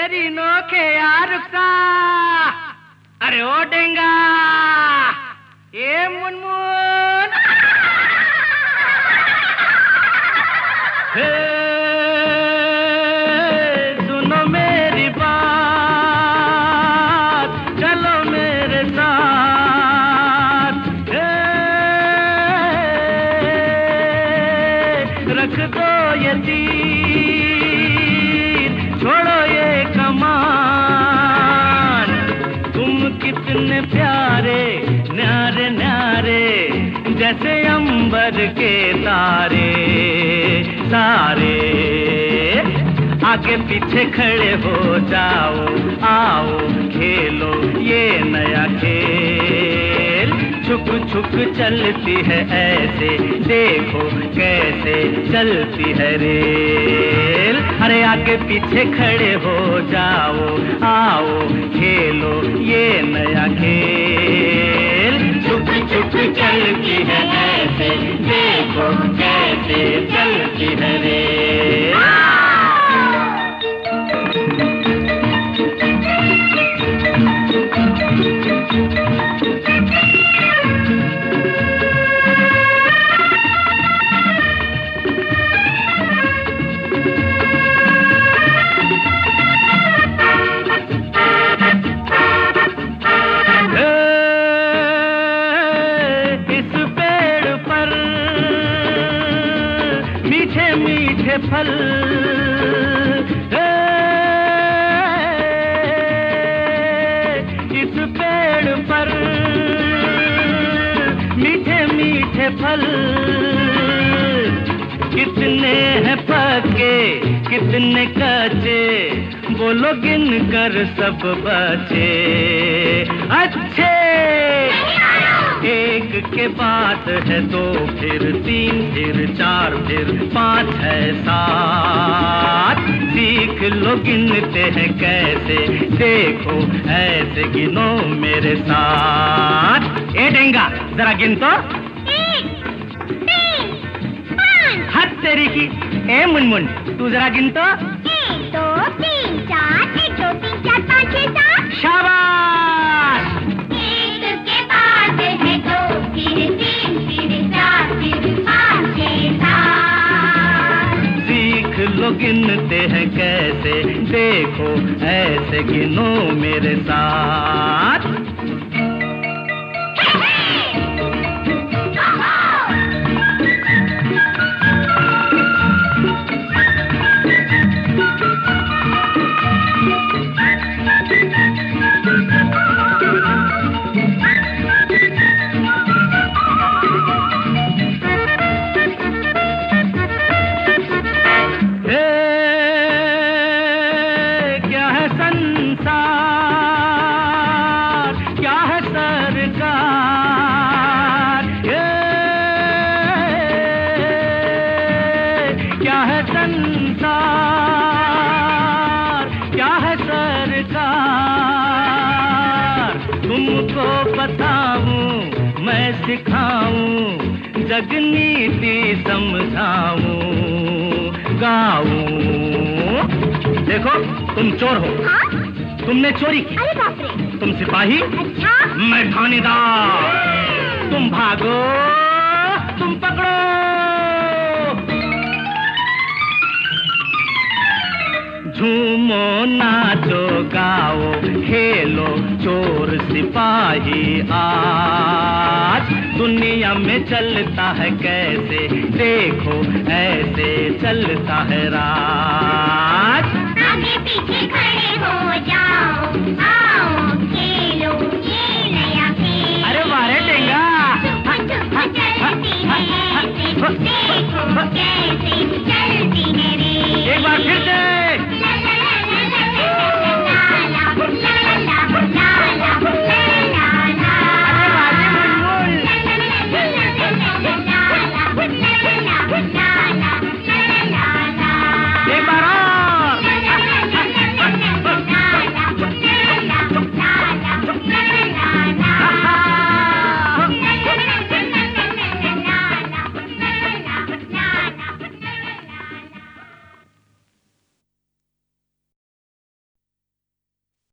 तेरी नोखे यार का। अरे ओ डेंगा, ये मुनमुन। सुनो मेरी बात, चलो मेरे साथ। रख दो ये तीर, छोड़ो ये कमान। तुम कितने प्यारे, न्यारे न्यारे, जैसे अंबर के तारे सारे। आगे पीछे खड़े हो जाओ, आओ खेलो ये नया खेल। छुक छुक चलती है ऐसे, देखो कैसे चलती है रेल। अरे आगे पीछे खड़े हो जाओ, आओ खेलो ये नया खेल। छुक छुक चलती है ऐसे, देखो कैसे चलती है रेल। मीठे मीठे फल, इस पेड़ पर मीठे मीठे फल। कितने हैं पके, कितने कच्चे, बोलो गिन कर सब बचे। अच्छे एक के बाद है दो, फिर तीन, फिर चार, फिर पाँच है सात। सीख लो गिनते हैं कैसे, देखो ऐसे गिनो मेरे साथ। ए डेंगा, जरा गिन तो। 1, 3, 5। हद तेरी की। ए मुनमुन, तू जरा गिन तो। 1, 2, 3, 4, 1, 2, 3, 4, 5, 6, 7। शाबाश। एक के बाद है दो, फिर 3, फिर 4, फिर 5, 6, 7। सीख लो गिनते हैं कैसे, देखो ऐसे गिनो मेरे साथ। क्या है संसार, क्या है सरकार, क्या है संसार, क्या है सरकार। तुमको बताऊं, मैं सिखाऊं, जग नीति समझाऊं, गाऊं। देखो, तुम चोर हो। हाँ? तुमने चोरी की। अरे बाप रे। तुम सिपाही, अच्छा। मैं थानेदार। तुम भागो, तुम पकड़ो। झूमो नाचो गाओ, खेलो चोर सिपाही आज। दुनिया में चलता है कैसे, देखो ऐसे चलता है राज।